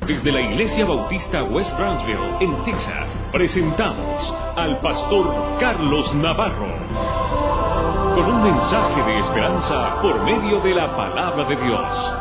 Desde la Iglesia Bautista West Brownsville, en Texas, presentamos al pastor Carlos Navarro, con un mensaje de esperanza por medio de la palabra de Dios.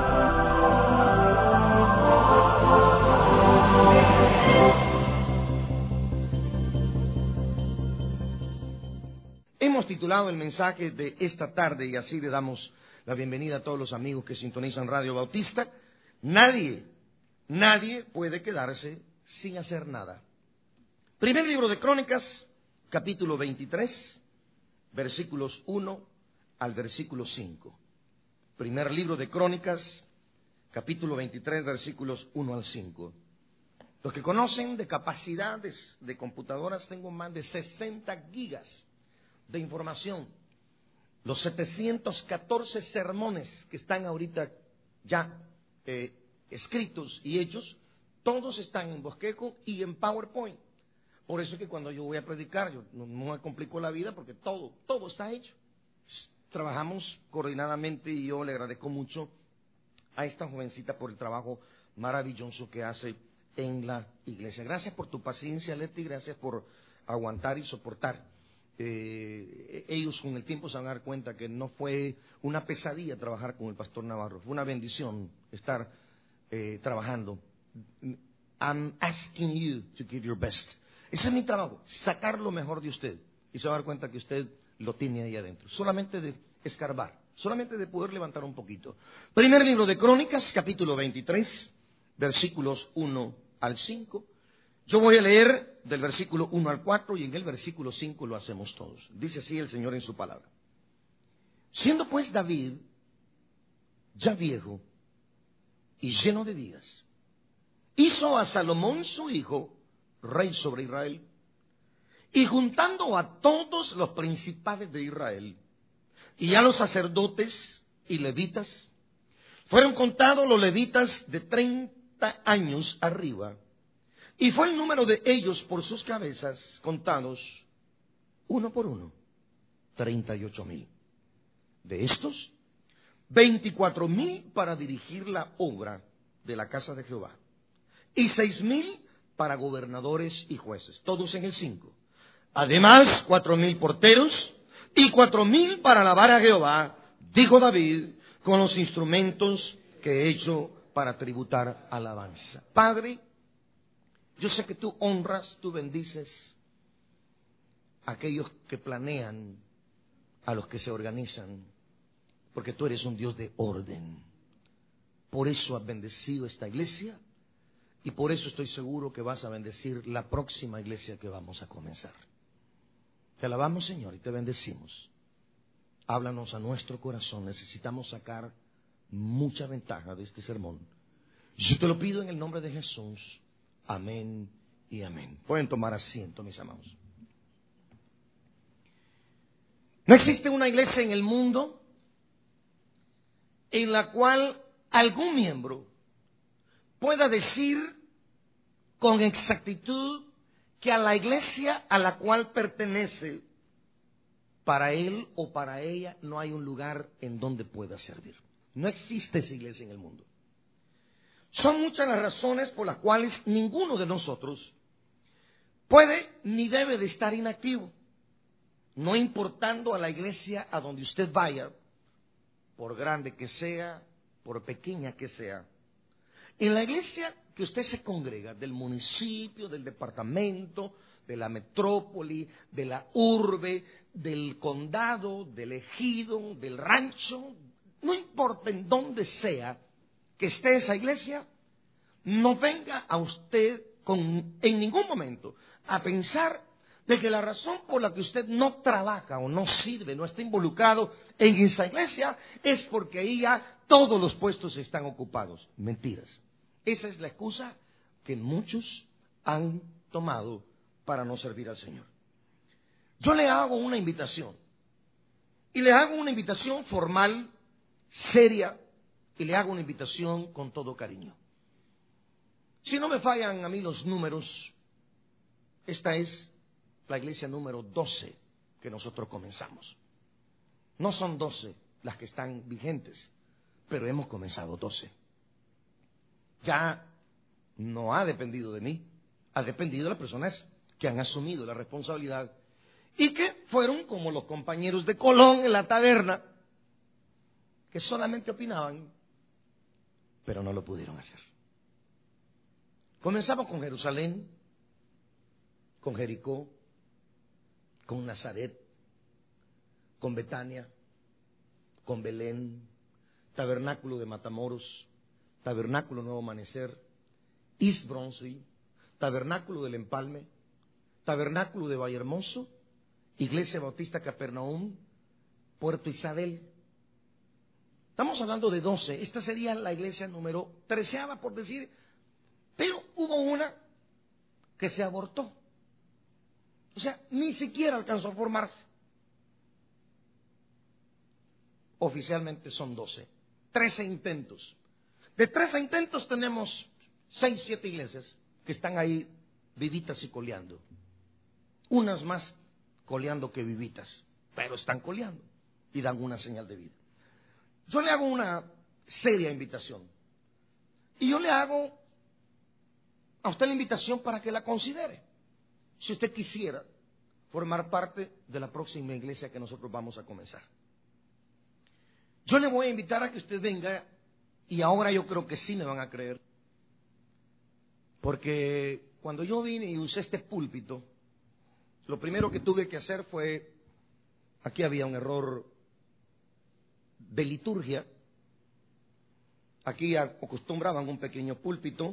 Hemos titulado el mensaje de esta tarde, y así le damos la bienvenida a todos los amigos que sintonizan Radio Bautista: Nadie puede quedarse sin hacer nada. Primer libro de Crónicas, capítulo 23, versículos 1 al versículo 5. Primer libro de Crónicas, capítulo 23, versículos 1 al 5. Los que conocen de capacidades de computadoras, tengo más de 60 gigas de información. Los 714 sermones que están ahorita ya escritos y hechos, todos están en bosquejo y en PowerPoint. Por eso es que cuando yo voy a predicar, yo no me complico la vida, porque todo está hecho. Trabajamos coordinadamente y yo le agradezco mucho a esta jovencita por el trabajo maravilloso que hace en la iglesia. Gracias por tu paciencia, Leti, gracias por aguantar y soportar. Ellos con el tiempo se van a dar cuenta que no fue una pesadilla trabajar con el pastor Navarro, fue una bendición estar trabajando. I'm asking you to give your best. Ese es mi trabajo, sacar lo mejor de usted, y se va a dar cuenta que usted lo tiene ahí adentro, solamente de escarbar, solamente de poder levantar un poquito. Primer libro de Crónicas, capítulo 23, versículos 1 al 5. Yo voy a leer del versículo 1 al 4 y en el versículo 5 lo hacemos todos. Dice así el Señor en su palabra: Siendo pues David ya viejo y lleno de días, hizo a Salomón su hijo rey sobre Israel, y juntando a todos los principales de Israel y a los sacerdotes y levitas, fueron contados los levitas de 30 años arriba, y fue el número de ellos por sus cabezas contados, uno por uno, 38,000. De estos, 24,000 para dirigir la obra de la casa de Jehová, y 6,000 para gobernadores y jueces, todos en el 5. Además, 4,000 porteros y 4,000 para alabar a Jehová, dijo David, con los instrumentos que he hecho para tributar alabanza. Padre, yo sé que tú honras, tú bendices a aquellos que planean, a los que se organizan, porque tú eres un Dios de orden. Por eso has bendecido esta iglesia y por eso estoy seguro que vas a bendecir la próxima iglesia que vamos a comenzar. Te alabamos, Señor, y te bendecimos. Háblanos a nuestro corazón. Necesitamos sacar mucha ventaja de este sermón. Yo te lo pido en el nombre de Jesús. Amén y amén. Pueden tomar asiento, mis amados. No existe una iglesia en el mundo en la cual algún miembro pueda decir con exactitud que a la iglesia a la cual pertenece, para él o para ella, no hay un lugar en donde pueda servir. No existe esa iglesia en el mundo. Son muchas las razones por las cuales ninguno de nosotros puede ni debe de estar inactivo, no importando a la iglesia a donde usted vaya, por grande que sea, por pequeña que sea. En la iglesia que usted se congrega, del municipio, del departamento, de la metrópoli, de la urbe, del condado, del ejido, del rancho, no importa en dónde sea que esté esa iglesia, no venga a usted en ningún momento a pensar de que la razón por la que usted no trabaja o no sirve, no está involucrado en esa iglesia, es porque ahí ya todos los puestos están ocupados. Mentiras. Esa es la excusa que muchos han tomado para no servir al Señor. Yo le hago una invitación, y le hago una invitación formal, seria, y le hago una invitación con todo cariño. Si no me fallan a mí los números, esta es la iglesia número 12 que nosotros comenzamos. No son 12 las que están vigentes, pero hemos comenzado 12. Ya no ha dependido de mí, ha dependido de las personas que han asumido la responsabilidad y que fueron como los compañeros de Colón en la taberna, que solamente opinaban, pero no lo pudieron hacer. Comenzamos con Jerusalén, con Jericó, con Nazaret, con Betania, con Belén, Tabernáculo de Matamoros, Tabernáculo Nuevo Amanecer, East Brunswick, Tabernáculo del Empalme, Tabernáculo de Vallehermoso, Iglesia Bautista Capernaum, Puerto Isabel. Estamos hablando de 12, esta sería la iglesia número 13, por decir, pero hubo una que se abortó. O sea, ni siquiera alcanzó a formarse. Oficialmente son 12, 13 intentos. De 13 intentos tenemos 6, 7 iglesias que están ahí vivitas y coleando. Unas más coleando que vivitas, pero están coleando y dan una señal de vida. Yo le hago una seria invitación. Y yo le hago a usted la invitación para que la considere. Si usted quisiera formar parte de la próxima iglesia que nosotros vamos a comenzar. Yo le voy a invitar a que usted venga, y ahora yo creo que sí me van a creer, porque cuando yo vine y usé este púlpito, lo primero que tuve que hacer fue, aquí había un error de liturgia, aquí acostumbraban un pequeño púlpito,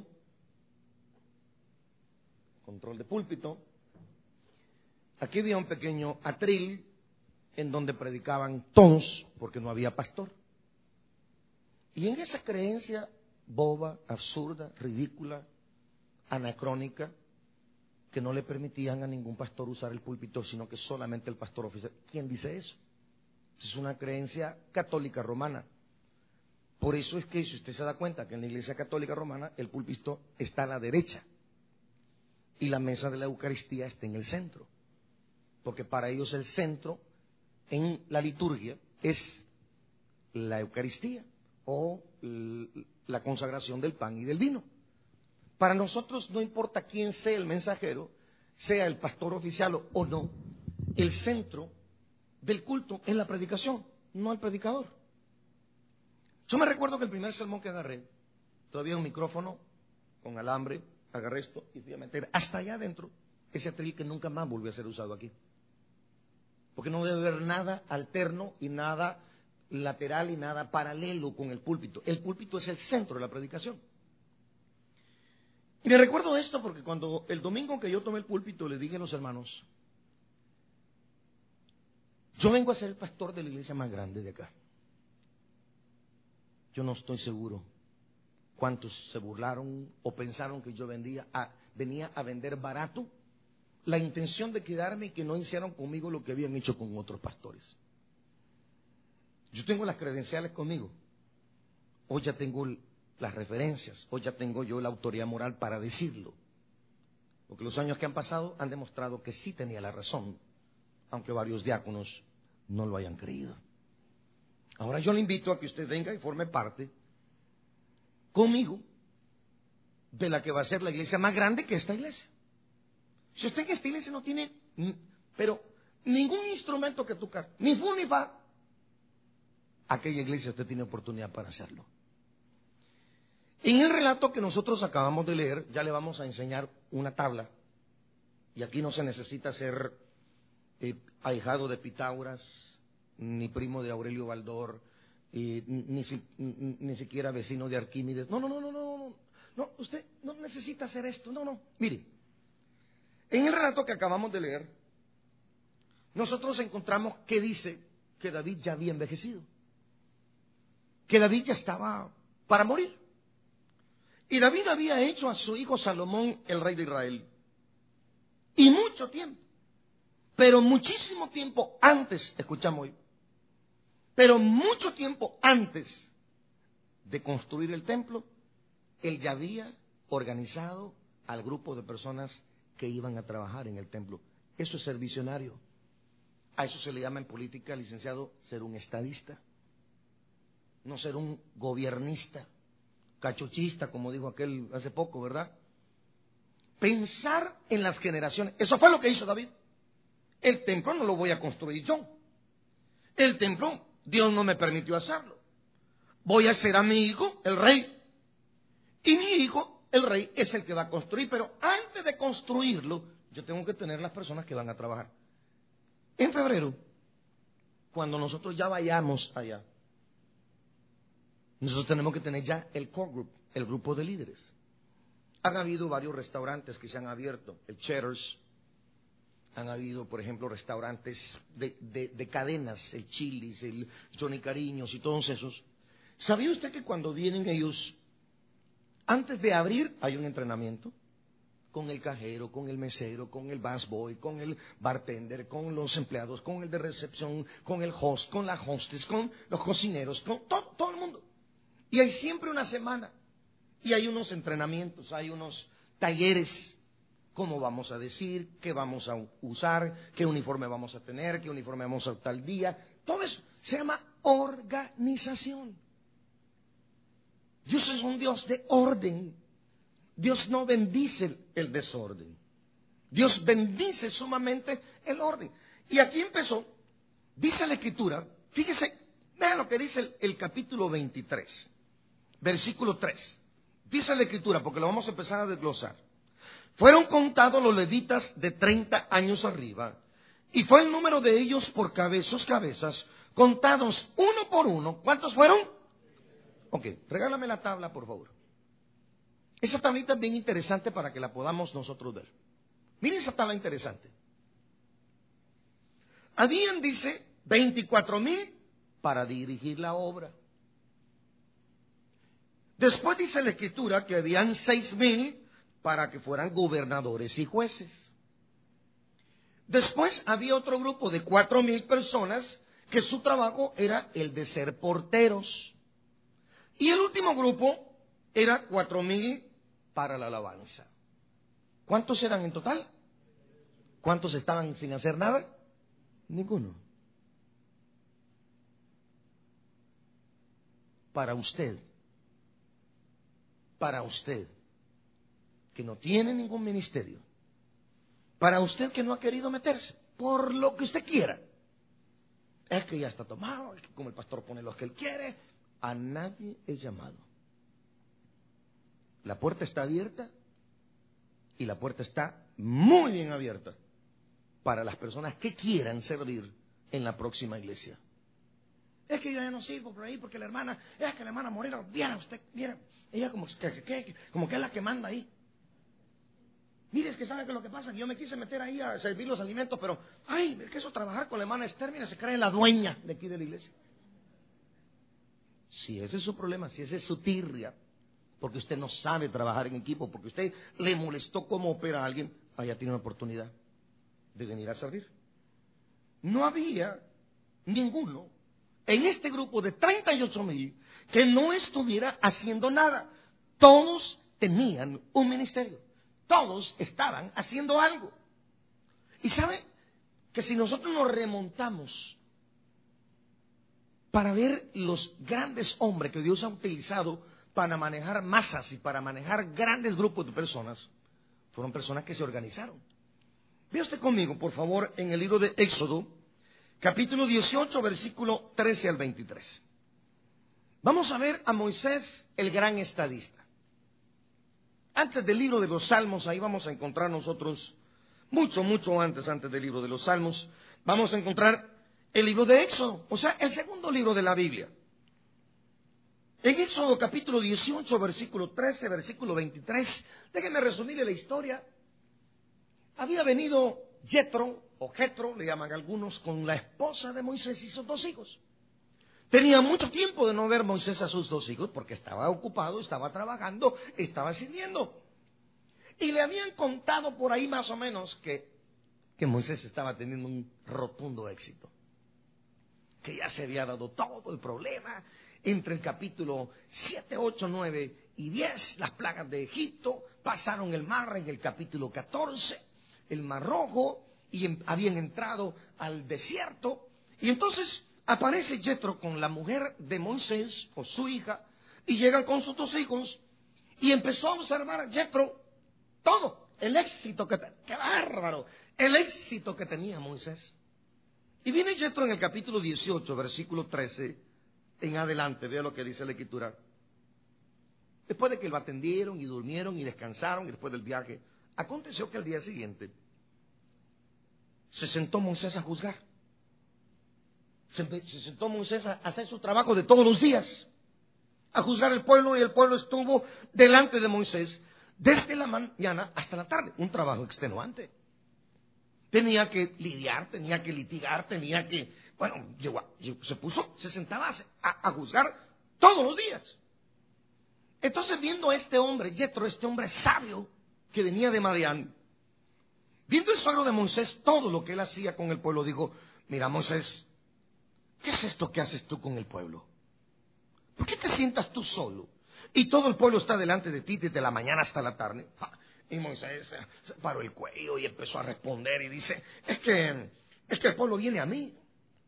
control de púlpito, aquí había un pequeño atril en donde predicaban todos porque no había pastor. Y en esa creencia boba, absurda, ridícula, anacrónica, que no le permitían a ningún pastor usar el púlpito, sino que solamente el pastor oficial. ¿Quién dice eso? Es una creencia católica romana. Por eso es que, si usted se da cuenta que en la iglesia católica romana el púlpito está a la derecha y la mesa de la Eucaristía está en el centro, porque para ellos el centro en la liturgia es la Eucaristía o la consagración del pan y del vino. Para nosotros no importa quién sea el mensajero, sea el pastor oficial o no, el centro del culto es la predicación, no el predicador. Yo me recuerdo que el primer sermón que agarré, todavía un micrófono con alambre, agarré esto y fui a meter hasta allá adentro ese atril que nunca más volvió a ser usado aquí. Porque no debe haber nada alterno y nada lateral y nada paralelo con el púlpito. El púlpito es el centro de la predicación. Y me recuerdo esto porque cuando el domingo que yo tomé el púlpito le dije a los hermanos, yo vengo a ser el pastor de la iglesia más grande de acá. Yo no estoy seguro cuántos se burlaron o pensaron que yo venía a vender barato la intención de quedarme y que no hicieron conmigo lo que habían hecho con otros pastores. Yo tengo las credenciales conmigo. Hoy ya tengo las referencias. Hoy ya tengo yo la autoridad moral para decirlo. Porque los años que han pasado han demostrado que sí tenía la razón, aunque varios diáconos no lo hayan creído. Ahora yo le invito a que usted venga y forme parte conmigo de la que va a ser la iglesia más grande que esta iglesia. Si usted en esta iglesia no tiene, pero ningún instrumento que tocar, ni fu ni fa, aquella iglesia usted tiene oportunidad para hacerlo. En el relato que nosotros acabamos de leer, ya le vamos a enseñar una tabla, y aquí no se necesita ser ahijado de Pitágoras, ni primo de Aurelio Baldor, ni siquiera vecino de Arquímedes. No, usted no necesita hacer esto, no. Mire, en el relato que acabamos de leer, nosotros encontramos que dice que David ya había envejecido, que David ya estaba para morir. Y David había hecho a su hijo Salomón el rey de Israel. Y mucho tiempo, pero muchísimo tiempo antes, escuchamos hoy, pero mucho tiempo antes de construir el templo, él ya había organizado al grupo de personas que iban a trabajar en el templo. Eso es ser visionario. A eso se le llama en política, licenciado, ser un estadista, no ser un gobiernista, cachuchista, como dijo aquel hace poco, ¿verdad? Pensar en las generaciones. Eso fue lo que hizo David. El templo no lo voy a construir yo. El templo, Dios no me permitió hacerlo. Voy a hacer a mi hijo, el rey. Y mi hijo, el rey, es el que va a construir. Pero antes de construirlo, yo tengo que tener las personas que van a trabajar. En febrero, cuando nosotros ya vayamos allá, nosotros tenemos que tener ya el core group, el grupo de líderes. Han habido varios restaurantes que se han abierto, el Cheddar's. Han habido, por ejemplo, restaurantes de cadenas, el Chili's, el Johnny Cariños y todos esos. ¿Sabía usted que cuando vienen ellos, antes de abrir, hay un entrenamiento? Con el cajero, con el mesero, con el busboy, con el bartender, con los empleados, con el de recepción, con el host, con la hostess, con los cocineros, con todo el mundo. Y hay siempre una semana. Y hay unos entrenamientos, hay unos talleres. Cómo vamos a decir, qué vamos a usar, qué uniforme vamos a tener, qué uniforme vamos a usar tal día. Todo eso se llama organización. Dios es un Dios de orden. Dios no bendice el desorden. Dios bendice sumamente el orden. Y aquí empezó, dice la Escritura, fíjese, vean lo que dice el capítulo 23, versículo 3. Dice la Escritura, porque lo vamos a empezar a desglosar. Fueron contados los levitas de 30 años arriba, y fue el número de ellos por cabezas, contados uno por uno. ¿Cuántos fueron? Ok, regálame la tabla, por favor. Esa tablita es bien interesante para que la podamos nosotros ver. Miren esa tabla interesante. Habían, dice, 24,000 para dirigir la obra. Después dice la Escritura que habían 6,000 para que fueran gobernadores y jueces. Después había otro grupo de 4,000 personas que su trabajo era el de ser porteros. Y el último grupo era 4,000 para la alabanza. ¿Cuántos eran en total? ¿Cuántos estaban sin hacer nada? Ninguno. Para usted, que no tiene ningún ministerio, para usted que no ha querido meterse, por lo que usted quiera, es que ya está tomado, es que como el pastor pone los que él quiere, a nadie es llamado. La puerta está abierta y la puerta está muy bien abierta para las personas que quieran servir en la próxima iglesia. Es que yo ya no sirvo por ahí porque la hermana Morena, viera usted, viera, ella como que es la que manda ahí. Mire, es que sabe que lo que pasa, que yo me quise meter ahí a servir los alimentos, pero, ay, es que eso trabajar con la hermana Esther, mira, se cree la dueña de aquí de la iglesia. Si ese es su problema, si ese es su tirria, porque usted no sabe trabajar en equipo, porque usted le molestó cómo opera a alguien, allá tiene una oportunidad de venir a servir. No había ninguno en este grupo de 38,000 que no estuviera haciendo nada. Todos tenían un ministerio. Todos estaban haciendo algo. Y sabe que si nosotros nos remontamos para ver los grandes hombres que Dios ha utilizado para manejar masas y para manejar grandes grupos de personas, fueron personas que se organizaron. Vea usted conmigo, por favor, en el libro de Éxodo, capítulo 18, versículo 13 al 23. Vamos a ver a Moisés, el gran estadista. Antes del libro de los Salmos, ahí vamos a encontrar nosotros, mucho antes del libro de los Salmos, vamos a encontrar el libro de Éxodo, o sea, el segundo libro de la Biblia. En Éxodo capítulo 18, versículo 13, versículo 23, déjenme resumirle la historia. Había venido Jetro, o Jetro, le llaman algunos, con la esposa de Moisés y sus 2 hijos. Tenía mucho tiempo de no ver Moisés a sus 2 hijos porque estaba ocupado, estaba trabajando, estaba sirviendo. Y le habían contado por ahí más o menos que Moisés estaba teniendo un rotundo éxito. Que ya se había dado todo el problema entre el capítulo 7, 8, 9 y 10, las plagas de Egipto, pasaron el mar en el capítulo 14, el Mar Rojo, y habían entrado al desierto. Y entonces aparece Jetro con la mujer de Moisés, o su hija, Y llegan con sus 2 hijos y empezó a observar a Jethro todo, el éxito ¡qué bárbaro! El éxito que tenía Moisés. Y viene Jethro en el capítulo 18, versículo 13, en adelante, vea lo que dice la Escritura. Después de que lo atendieron y durmieron y descansaron y después del viaje, aconteció que al día siguiente se sentó Moisés a juzgar. Se sentó Moisés a hacer su trabajo de todos los días, a juzgar el pueblo, y el pueblo estuvo delante de Moisés desde la mañana hasta la tarde. Un trabajo extenuante. Tenía que lidiar, tenía que litigar, tenía que... Bueno, se sentaba a juzgar todos los días. Entonces, viendo a este hombre, Jethro, este hombre sabio que venía de Madián, viendo el suegro de Moisés todo lo que él hacía con el pueblo, dijo: mira, Moisés, ¿qué es esto que haces tú con el pueblo? ¿Por qué te sientas tú solo y todo el pueblo está delante de ti desde la mañana hasta la tarde? Y Moisés se paró el cuello y empezó a responder y dice: es que el pueblo viene a mí.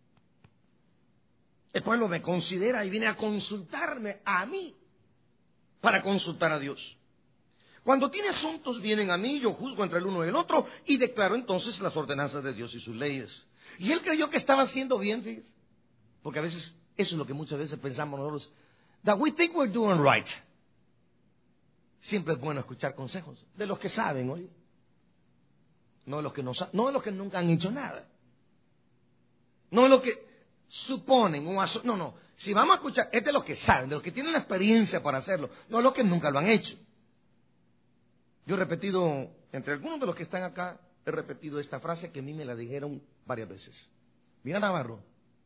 El pueblo me considera y viene a consultarme a mí para consultar a Dios. Cuando tiene asuntos vienen a mí, yo juzgo entre el uno y el otro y declaro entonces las ordenanzas de Dios y sus leyes. Y él creyó que estaba haciendo bien, fíjese. Porque a veces, eso es lo que muchas veces pensamos nosotros, that we think we're doing right. Siempre es bueno escuchar consejos de los que saben, oye. No de los que no saben, no de los que nunca han hecho nada. No de los que suponen no. Si vamos a escuchar, es de los que saben, de los que tienen la experiencia para hacerlo, no de los que nunca lo han hecho. Yo he repetido, entre algunos de los que están acá, he repetido esta frase que a mí me la dijeron varias veces. Mira, Navarro,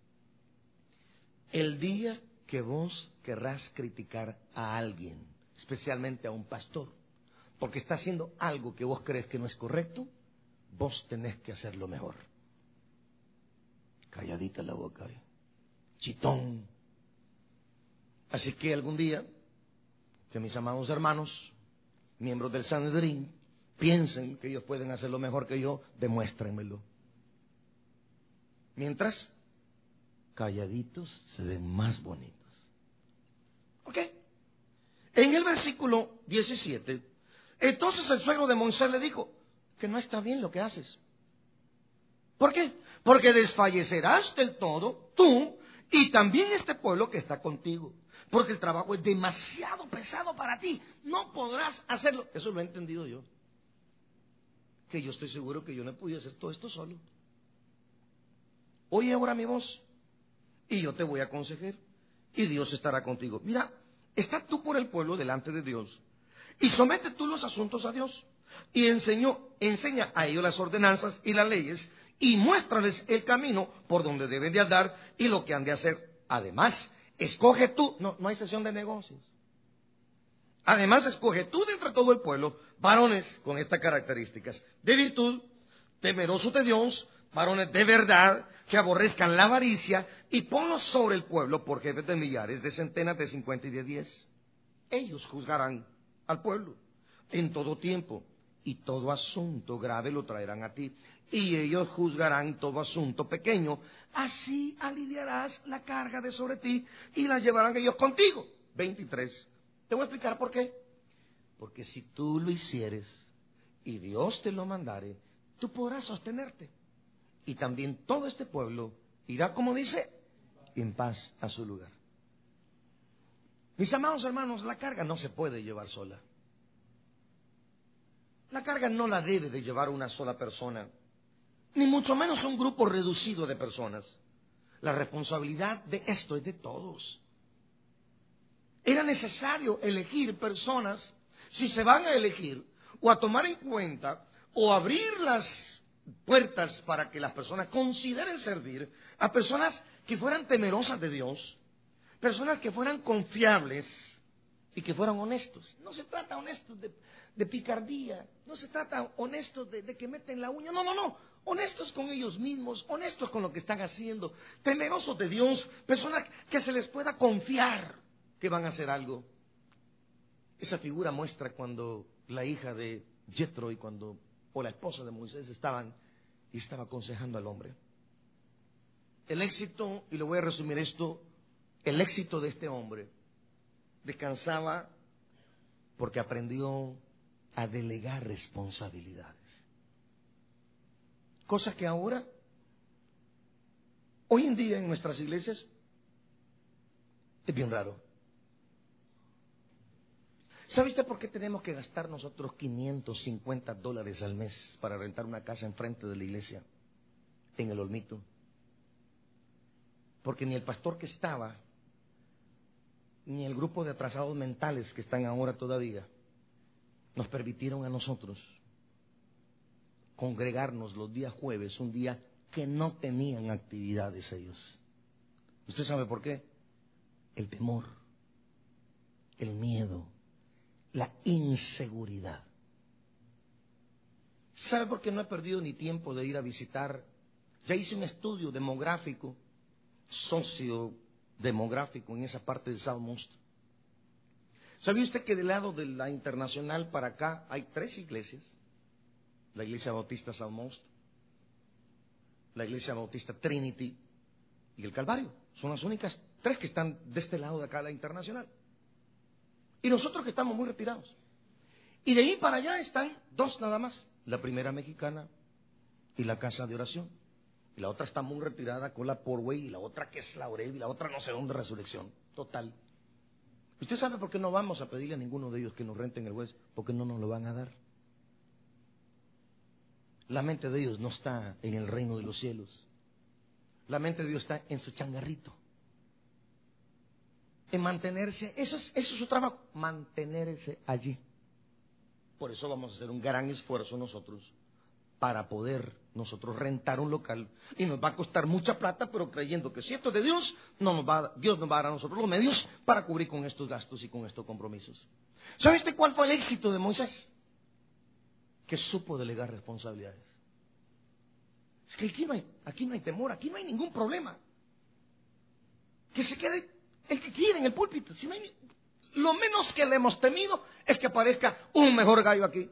el día que vos querrás criticar a alguien, especialmente a un pastor, porque está haciendo algo que vos crees que no es correcto, vos tenés que hacerlo mejor. Calladita la boca, chitón. Así que algún día, que mis amados hermanos, miembros del Sanedrín, piensen que ellos pueden hacerlo mejor que yo, demuéstrenmelo. Mientras, calladitos se ven más bonitos. ¿Ok? En el versículo 17, entonces el suegro de Moisés le dijo que no está bien lo que haces. ¿Por qué? Porque desfallecerás del todo tú y también este pueblo que está contigo. Porque el trabajo es demasiado pesado para ti. No podrás hacerlo. Eso lo he entendido yo. Que yo estoy seguro que yo no podía hacer todo esto solo. Oye ahora mi voz y yo te voy a aconsejar y Dios estará contigo. Mira, está tú por el pueblo delante de Dios y somete tú los asuntos a Dios y enseña a ellos las ordenanzas y las leyes y muéstrales el camino por donde deben de andar y lo que han de hacer. Además, escoge tú, no hay sesión de negocios. Además, escoge tú de entre todo el pueblo varones con estas características: de virtud, temerosos de Dios, varones de verdad, que aborrezcan la avaricia, y ponlos sobre el pueblo por jefes de millares, de centenas, de 50 y de 10. Ellos juzgarán al pueblo en todo tiempo, y todo asunto grave lo traerán a ti, y ellos juzgarán todo asunto pequeño. Así aliviarás la carga de sobre ti, y la llevarán ellos contigo. 23. Te voy a explicar por qué. Porque si tú lo hicieres, y Dios te lo mandare, tú podrás sostenerte. Y también todo este pueblo irá, como dice, en paz a su lugar. Mis amados hermanos, la carga no se puede llevar sola. La carga no la debe de llevar una sola persona, ni mucho menos un grupo reducido de personas. La responsabilidad de esto es de todos. Era necesario elegir personas, si se van a elegir, o a tomar en cuenta, o abrir las puertas para que las personas consideren servir a personas que fueran temerosas de Dios, personas que fueran confiables y que fueran honestos. No se trata honestos de picardía, no se trata honestos de que meten la uña, no, honestos con ellos mismos, honestos con lo que están haciendo, temerosos de Dios, personas que se les pueda confiar que van a hacer algo. Esa figura muestra cuando la hija de Jethro o la esposa de Moisés estaba aconsejando al hombre. El éxito, y lo voy a resumir esto, el éxito de este hombre descansaba porque aprendió a delegar responsabilidades. Cosas que ahora, hoy en día en nuestras iglesias, es bien raro. ¿Sabe usted por qué tenemos que gastar nosotros $550 al mes para rentar una casa enfrente de la iglesia, en el Olmito? Porque ni el pastor que estaba, ni el grupo de atrasados mentales que están ahora todavía, nos permitieron a nosotros congregarnos los días jueves, un día que no tenían actividades ellos. ¿Usted sabe por qué? El temor, el miedo, la inseguridad. ¿Sabe por qué no he perdido ni tiempo de ir a visitar? Ya hice un estudio demográfico, sociodemográfico en esa parte de South Most. ¿Sabía usted que del lado de la Internacional para acá hay 3 iglesias? La Iglesia Bautista South Most, la Iglesia Bautista Trinity y el Calvario. Son las únicas 3 que están de este lado de acá de la Internacional. Y nosotros que estamos muy retirados. Y de ahí para allá están 2 nada más. La primera mexicana y la Casa de Oración. Y la otra está muy retirada con la Porway, y la otra que es Laurel, y la otra no sé dónde, Resurrección. Total. ¿Usted sabe por qué no vamos a pedirle a ninguno de ellos que nos renten el juez? Porque no nos lo van a dar. La mente de Dios no está en el reino de los cielos. La mente de Dios está en su changarrito. En mantenerse, eso es su trabajo, mantenerse allí. Por eso vamos a hacer un gran esfuerzo nosotros para poder nosotros rentar un local, y nos va a costar mucha plata, pero creyendo que si esto es de Dios, Dios nos va a dar a nosotros los medios para cubrir con estos gastos y con estos compromisos. ¿Sabe usted cuál fue el éxito de Moisés? Que supo delegar responsabilidades. Es que aquí no hay temor, aquí no hay ningún problema. Que se quede el que quiera en el púlpito. Si no hay, lo menos que le hemos temido es que aparezca un mejor gallo aquí.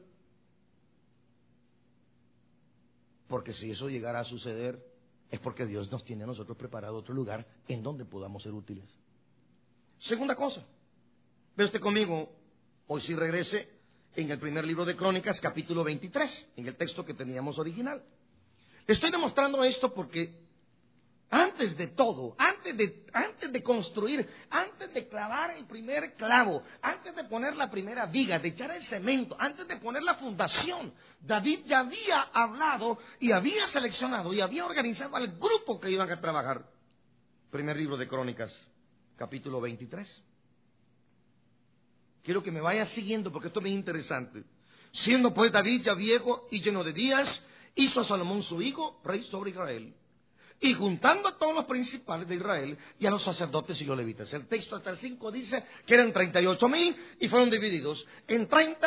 Porque si eso llegara a suceder, es porque Dios nos tiene a nosotros preparado otro lugar en donde podamos ser útiles. Segunda cosa, ve usted conmigo, hoy sí regrese en el primer libro de Crónicas, capítulo 23, en el texto que teníamos original. Le estoy demostrando esto porque antes de todo, antes de construir, antes de clavar el primer clavo, antes de poner la primera viga, de echar el cemento, antes de poner la fundación, David ya había hablado y había seleccionado y había organizado al grupo que iban a trabajar. Primer libro de Crónicas, capítulo 23. Quiero que me vaya siguiendo porque esto es muy interesante. Siendo pues David ya viejo y lleno de días, hizo a Salomón su hijo rey sobre Israel. Y juntando a todos los principales de Israel y a los sacerdotes y los levitas. El texto hasta el 5 dice que eran 38,000 y fueron divididos en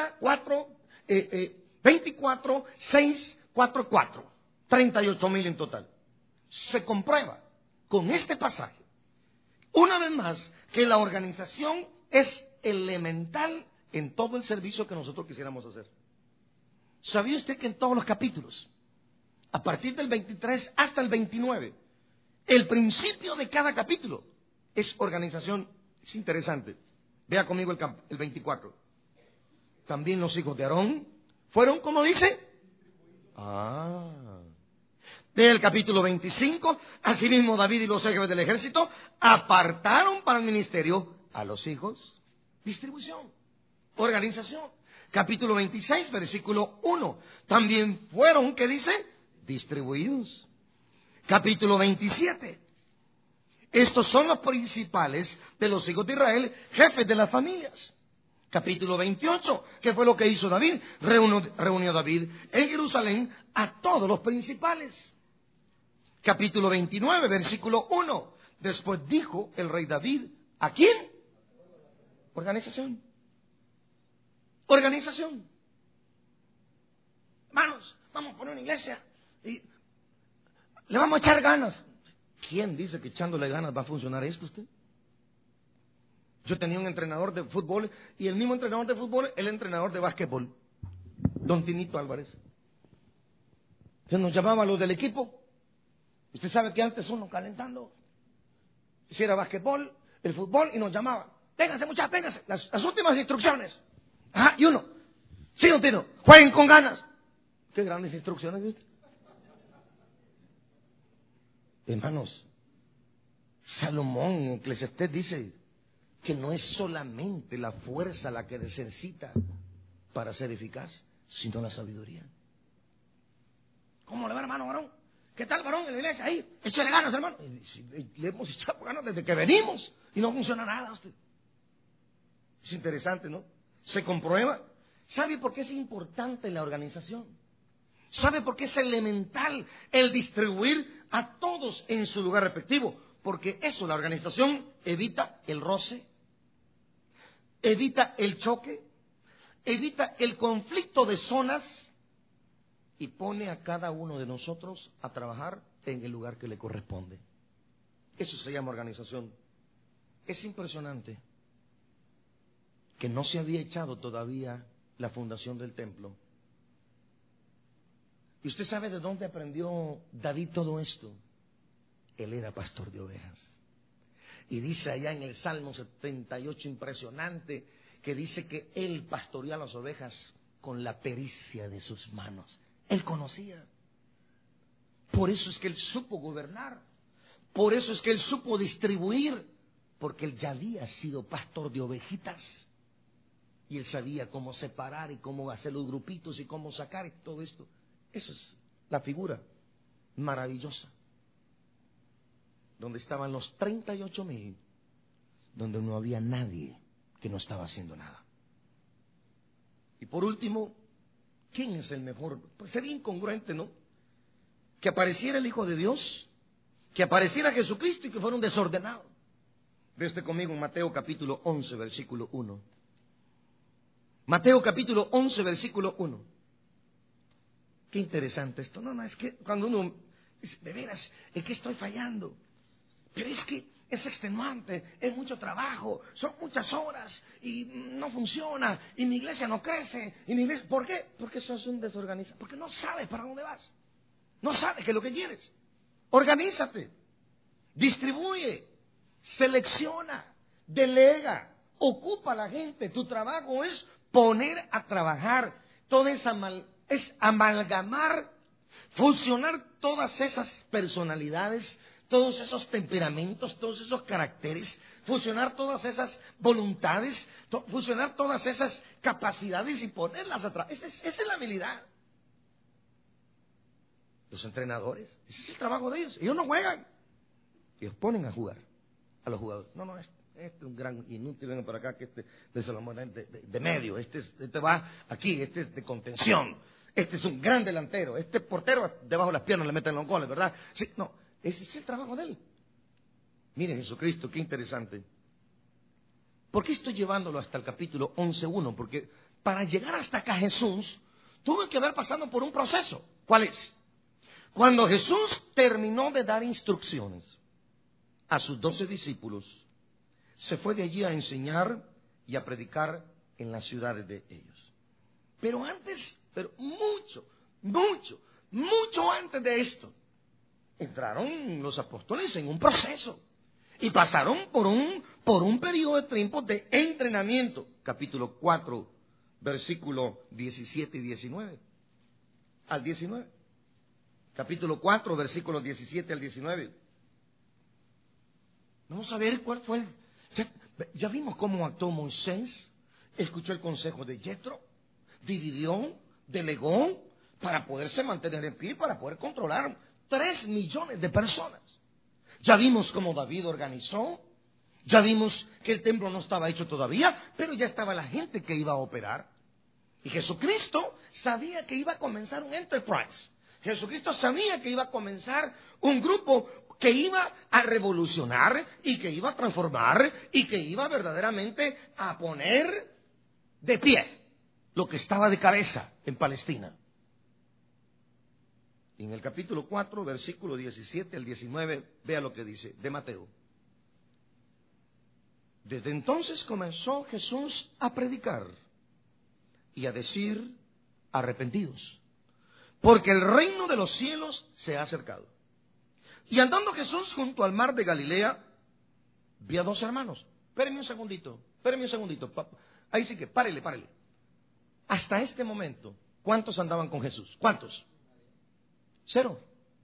24, 6, 4, 4. 38,000 en total. Se comprueba con este pasaje, una vez más, que la organización es elemental en todo el servicio que nosotros quisiéramos hacer. ¿Sabía usted que en todos los capítulos, a partir del 23 hasta el 29, el principio de cada capítulo es organización? Es interesante. Vea conmigo el 24. También los hijos de Aarón fueron, como dice, Vea el capítulo 25. Asimismo David y los jefes del ejército apartaron para el ministerio a los hijos. Distribución, organización. Capítulo 26, versículo 1. También fueron, ¿qué dice? Distribuidos. Capítulo 27. Estos son los principales de los hijos de Israel, jefes de las familias. Capítulo 28. ¿Qué fue lo que hizo David? Reunió David en Jerusalén a todos los principales. Capítulo 29, versículo 1. Después dijo el rey David, ¿a quién? Organización. Organización. Hermanos, vamos a poner una iglesia y le vamos a echar ganas. ¿Quién dice que echándole ganas va a funcionar esto usted? Yo tenía un entrenador de fútbol y el mismo entrenador de fútbol, el entrenador de básquetbol, don Tinito Álvarez. Se nos llamaba a los del equipo. Usted sabe que antes uno calentando, hiciera básquetbol, el fútbol, y nos llamaba. Vénganse muchachos, vénganse. Las últimas instrucciones. Ajá, y uno. Sí, don Tino, jueguen con ganas. Qué grandes instrucciones, ¿viste? Hermanos, Salomón en Eclesiastés dice que no es solamente la fuerza la que necesita para ser eficaz, sino la sabiduría. ¿Cómo le va, hermano varón? ¿Qué tal, varón, en la iglesia? Ahí, échale ganas, hermano. Y le hemos echado ganas desde que venimos y no funciona nada. Usted. Es interesante, ¿no? Se comprueba. ¿Sabe por qué es importante la organización? ¿Sabe por qué es elemental el distribuir a todos en su lugar respectivo? Porque eso, la organización, evita el roce, evita el choque, evita el conflicto de zonas y pone a cada uno de nosotros a trabajar en el lugar que le corresponde. Eso se llama organización. Es impresionante que no se había echado todavía la fundación del templo. ¿Y usted sabe de dónde aprendió David todo esto? Él era pastor de ovejas. Y dice allá en el Salmo 78, impresionante, que dice que él pastoreó a las ovejas con la pericia de sus manos. Él conocía. Por eso es que él supo gobernar. Por eso es que él supo distribuir. Porque él ya había sido pastor de ovejitas. Y él sabía cómo separar y cómo hacer los grupitos y cómo sacar y todo esto. Eso es la figura maravillosa. Donde estaban los 38,000, donde no había nadie que no estaba haciendo nada. Y por último, ¿quién es el mejor? Pues sería incongruente, ¿no? Que apareciera el Hijo de Dios, que apareciera Jesucristo y que fuera un desordenado. Ve usted conmigo en Mateo capítulo 11, versículo 1. Mateo capítulo 11, versículo 1. Qué interesante esto. No, es que cuando uno dice, de veras, es que estoy fallando. Pero es que es extenuante, es mucho trabajo, son muchas horas y no funciona, y mi iglesia no crece, y mi iglesia, ¿por qué? Porque sos un desorganizado, porque no sabes para dónde vas, no sabes qué es lo que quieres. Organízate, distribuye, selecciona, delega, ocupa a la gente. Tu trabajo es poner a trabajar toda esa es amalgamar, fusionar todas esas personalidades, todos esos temperamentos, todos esos caracteres, fusionar todas esas voluntades, fusionar todas esas capacidades y ponerlas atrás. Esa es la habilidad. Los entrenadores, ese es el trabajo de ellos. Ellos no juegan, ellos ponen a jugar a los jugadores. No, este es un gran inútil, venga para acá, que de Salomón, de medio, este va aquí, este es de contención, este es un gran delantero, este portero debajo de las piernas le meten los goles, ¿verdad? Sí, no, ese es el trabajo de él. Miren Jesucristo, qué interesante. ¿Por qué estoy llevándolo hasta el capítulo 11:1? Porque para llegar hasta acá Jesús tuvo que haber pasado por un proceso. ¿Cuál es? Cuando Jesús terminó de dar instrucciones a sus 12 discípulos, se fue de allí a enseñar y a predicar en las ciudades de ellos. Pero antes, mucho antes de esto, entraron los apóstoles en un proceso y pasaron por un periodo de tiempo de entrenamiento. Capítulo 4, versículo 17 y 19. Al 19. Capítulo 4, versículos 17 al 19. Vamos a ver cuál fue ya vimos cómo actuó Moisés. Escuchó el consejo de Yetro, dividió, delegó para poderse mantener en pie, para poder controlar 3 millones de personas. Ya vimos cómo David organizó, ya vimos que el templo no estaba hecho todavía, pero ya estaba la gente que iba a operar. Y Jesucristo sabía que iba a comenzar un enterprise. Jesucristo sabía que iba a comenzar un grupo que iba a revolucionar y que iba a transformar y que iba verdaderamente a poner de pie lo que estaba de cabeza en Palestina. Y en el capítulo 4, versículo 17 al 19, vea lo que dice de Mateo. Desde entonces comenzó Jesús a predicar y a decir: arrepentidos, porque el reino de los cielos se ha acercado. Y andando Jesús junto al mar de Galilea, vio a 2 hermanos, Espéreme un segundito. Ahí sí que, párele. Hasta este momento, ¿cuántos andaban con Jesús? ¿Cuántos? 0.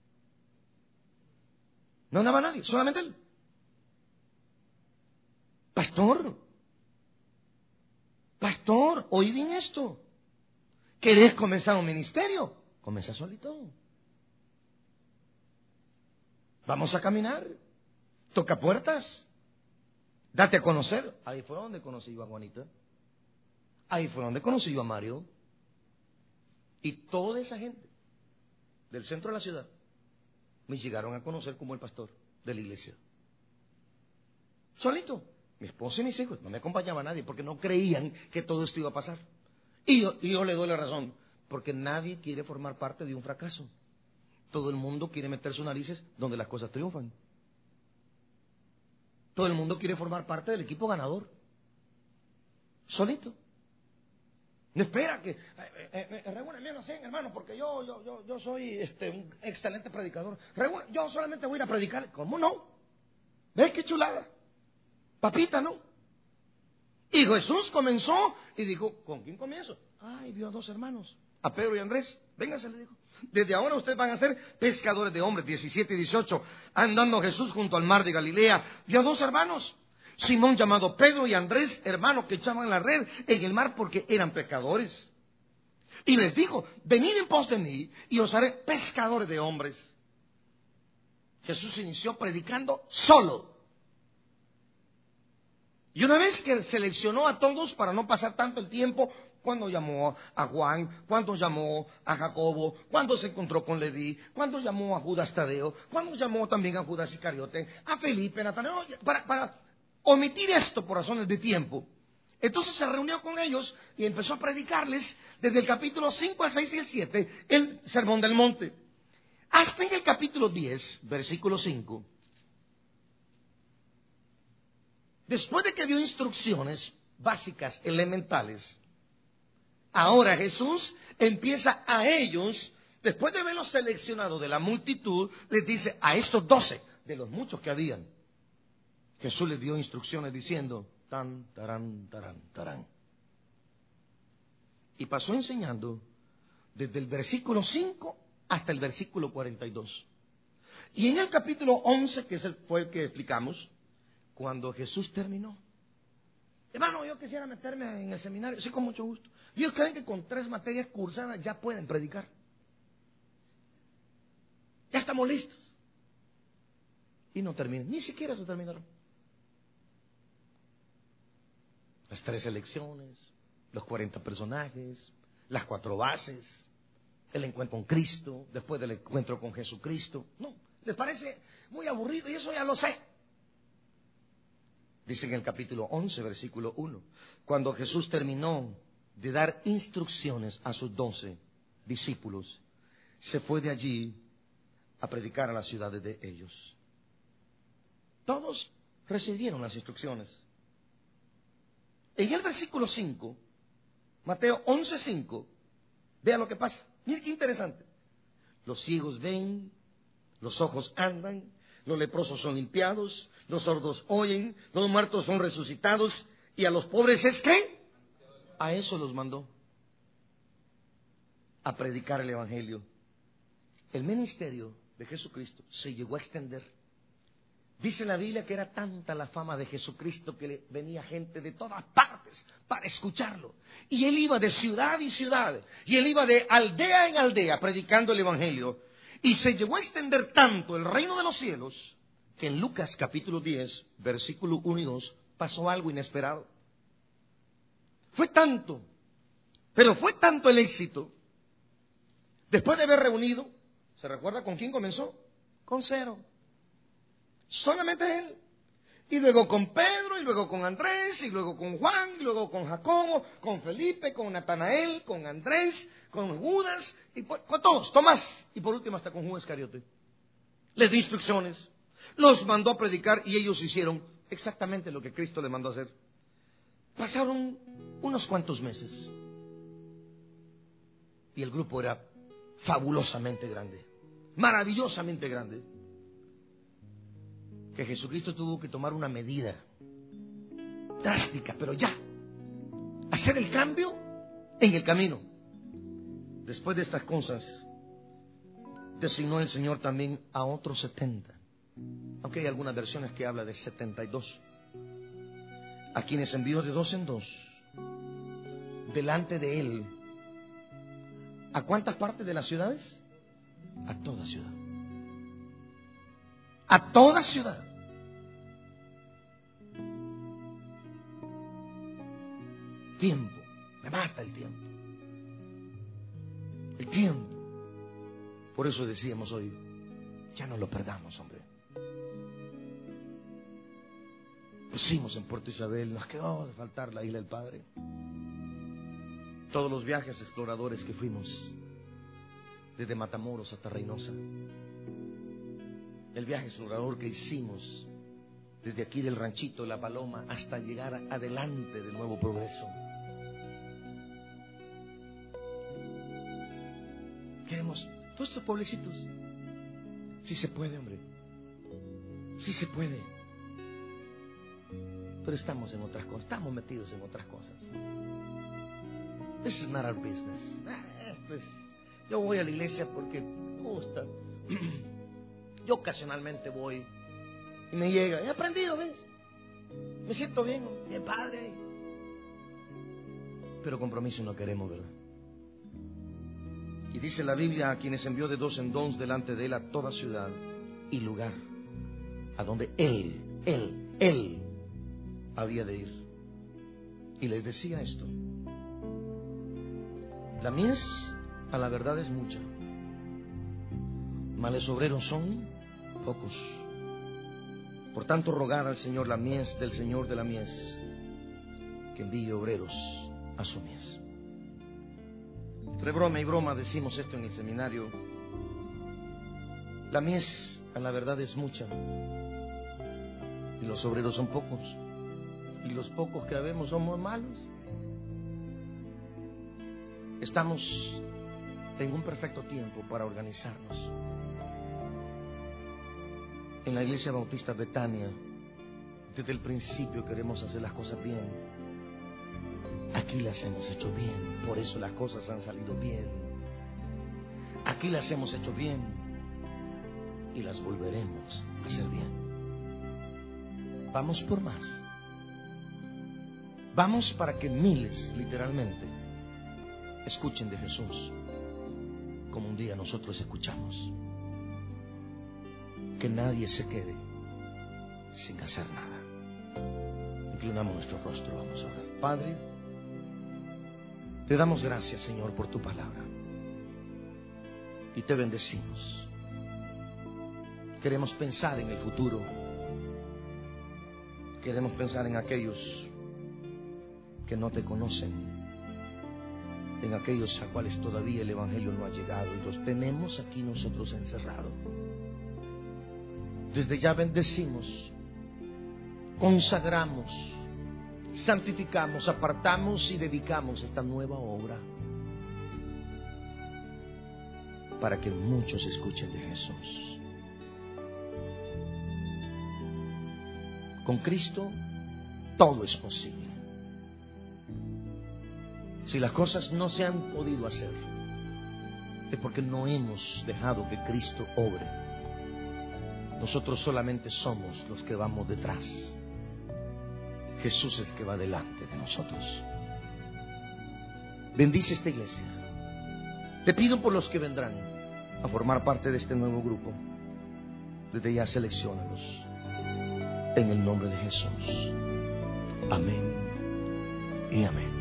No andaba nadie, solamente él. Pastor, oí bien esto. ¿Querés comenzar un ministerio? Comienza solito. Vamos a caminar. Toca puertas. Date a conocer. Ahí fue donde conocí yo a Juanita. Ahí fue donde conocí yo a Mario. Y toda esa gente del centro de la ciudad me llegaron a conocer como el pastor de la iglesia. Solito. Mi esposa y mis hijos. No me acompañaba nadie porque no creían que todo esto iba a pasar. Y yo le doy la razón. Porque nadie quiere formar parte de un fracaso. Todo el mundo quiere meter sus narices donde las cosas triunfan. Todo el mundo quiere formar parte del equipo ganador. Solito. No espera que reúneme, no sé, hermano, porque yo soy un excelente predicador. Yo solamente voy a ir a predicar. ¿Cómo no? ¿Ves qué chulada? Papita, ¿no? Y Jesús comenzó y dijo, ¿con quién comienzo? Ay, vio a 2 hermanos, a Pedro y Andrés. Vénganse, le dijo. Desde ahora ustedes van a ser pescadores de hombres. 17 y 18. Andando Jesús junto al mar de Galilea, vio a 2 hermanos. Simón llamado Pedro y Andrés, hermanos que echaban la red en el mar porque eran pescadores. Y les dijo, venid en pos de mí y os haré pescadores de hombres. Jesús inició predicando solo. Y una vez que seleccionó a todos para no pasar tanto el tiempo, cuando llamó a Juan, cuando llamó a Jacobo, cuando se encontró con Leví, cuando llamó a Judas Tadeo, cuando llamó también a Judas Iscariote, a Felipe, Natanael, para omitir esto por razones de tiempo. Entonces se reunió con ellos y empezó a predicarles desde el capítulo 5 al 6 y el 7, el Sermón del Monte. Hasta en el capítulo 10, versículo 5. Después de que dio instrucciones básicas, elementales, ahora Jesús empieza a ellos, después de haberlos seleccionado de la multitud, les dice a estos 12, de los muchos que habían, Jesús les dio instrucciones diciendo, tan, tarán, tarán, tarán. Y pasó enseñando desde el versículo 5 hasta el versículo 42. Y en el capítulo 11, que fue el que explicamos, cuando Jesús terminó, hermano, yo quisiera meterme en el seminario, sí, con mucho gusto. Ellos creen que con 3 materias cursadas ya pueden predicar. Ya estamos listos. Y no terminan, ni siquiera se terminaron. Las 3 elecciones, los 40 personajes, las 4 bases, el encuentro con Cristo, después del encuentro con Jesucristo. No, les parece muy aburrido y eso ya lo sé. Dice en el capítulo 11, versículo 1, cuando Jesús terminó de dar instrucciones a sus 12 discípulos, se fue de allí a predicar a las ciudades de ellos. Todos recibieron las instrucciones. En el versículo 5, Mateo 11:5, vean lo que pasa. Miren qué interesante. Los ciegos ven, los ojos andan, los leprosos son limpiados, los sordos oyen, los muertos son resucitados, y a los pobres ¿es qué? A eso los mandó, a predicar el evangelio. El ministerio de Jesucristo se llegó a extender. Dice la Biblia que era tanta la fama de Jesucristo que le venía gente de todas partes para escucharlo. Y él iba de ciudad en ciudad, y él iba de aldea en aldea predicando el evangelio. Y se llegó a extender tanto el reino de los cielos que en Lucas capítulo 10, versículo 1 y 2, pasó algo inesperado. Fue tanto, pero fue tanto el éxito. Después de haber reunido, ¿se recuerda con quién comenzó? Con 0. Solamente él. Y luego con Pedro, y luego con Andrés, y luego con Juan, y luego con Jacobo, con Felipe, con Natanael, con Andrés, con Judas, y con todos, Tomás, y por último hasta con Judas Iscariote. Les dio instrucciones, los mandó a predicar y ellos hicieron exactamente lo que Cristo les mandó a hacer. Pasaron unos cuantos meses y el grupo era fabulosamente grande, maravillosamente grande, que Jesucristo tuvo que tomar una medida drástica, pero ya. Hacer el cambio en el camino. Después de estas cosas, designó el Señor también a otros 70. Aunque hay algunas versiones que habla de 72. A quienes envió de dos en dos delante de Él. ¿A cuántas partes de las ciudades? A toda ciudad. A toda ciudad. Tiempo. Me mata el tiempo. El tiempo. Por eso decíamos hoy, ya no lo perdamos, hombre. Pusimos en Puerto Isabel, nos quedó de faltar la Isla del Padre. Todos los viajes exploradores que fuimos, desde Matamoros hasta Reynosa. El viaje explorador que hicimos desde aquí del ranchito La Paloma hasta llegar adelante del Nuevo Progreso. Queremos todos estos pueblecitos. Sí se puede, hombre. Sí se puede. Pero estamos en otras cosas. Estamos metidos en otras cosas. This is not our business. Pues, yo voy a la iglesia porque me gusta. Yo ocasionalmente voy y me llega. He aprendido, ¿ves? Me siento bien, bien padre. Pero compromiso no queremos, ¿verdad? Y dice la Biblia, a quienes envió de dos en dos delante de Él a toda ciudad y lugar a donde Él había de ir. Y les decía esto: la mies a la verdad es mucha, males obreros son pocos. Por tanto, rogad al Señor la mies del Señor de la mies, que envíe obreros a su mies. Entre broma y broma decimos esto en el seminario. La mies a la verdad es mucha y los obreros son pocos, y los pocos que habemos somos malos. Estamos en un perfecto tiempo para organizarnos. En la Iglesia Bautista Betania, desde el principio queremos hacer las cosas bien. Aquí las hemos hecho bien, por eso las cosas han salido bien. Aquí las hemos hecho bien y las volveremos a hacer bien. Vamos por más. Vamos para que miles, literalmente, escuchen de Jesús como un día nosotros escuchamos. Que nadie se quede sin hacer nada. Inclinamos nuestro rostro, vamos a orar. Padre, te damos gracias, Señor, por tu palabra y te bendecimos. Queremos pensar en el futuro. Queremos pensar en aquellos que no te conocen, en aquellos a cuales todavía el Evangelio no ha llegado y los tenemos aquí nosotros encerrados. Desde ya bendecimos, consagramos, santificamos, apartamos y dedicamos esta nueva obra para que muchos escuchen de Jesús. Con Cristo todo es posible. Si las cosas no se han podido hacer, es porque no hemos dejado que Cristo obre. Nosotros solamente somos los que vamos detrás. Jesús es el que va delante de nosotros. Bendice esta iglesia. Te pido por los que vendrán a formar parte de este nuevo grupo. Desde ya selecciónalos. En el nombre de Jesús. Amén y amén.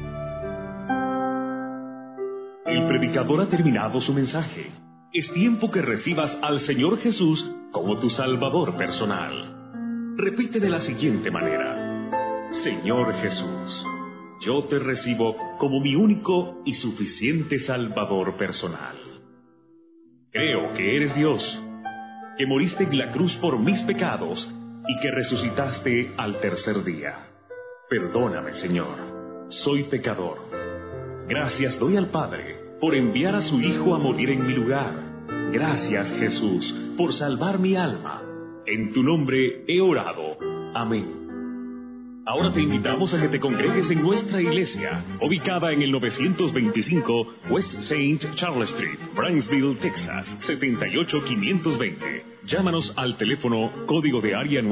El predicador ha terminado su mensaje. Es tiempo que recibas al Señor Jesús como tu Salvador personal. Repite de la siguiente manera: Señor Jesús, yo te recibo como mi único y suficiente Salvador personal. Creo que eres Dios, que moriste en la cruz por mis pecados y que resucitaste al tercer día. Perdóname, Señor, soy pecador. Gracias doy al Padre por enviar a su Hijo a morir en mi lugar. Gracias, Jesús, por salvar mi alma. En tu nombre he orado. Amén. Ahora te invitamos a que te congregues en nuestra iglesia, ubicada en el 925 West St. Charles Street, Brownsville, Texas, 78520. Llámanos al teléfono código de área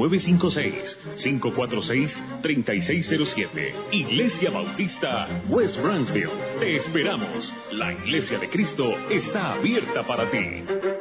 956-546-3607. Iglesia Bautista West Brownsville. Te esperamos. La iglesia de Cristo está abierta para ti.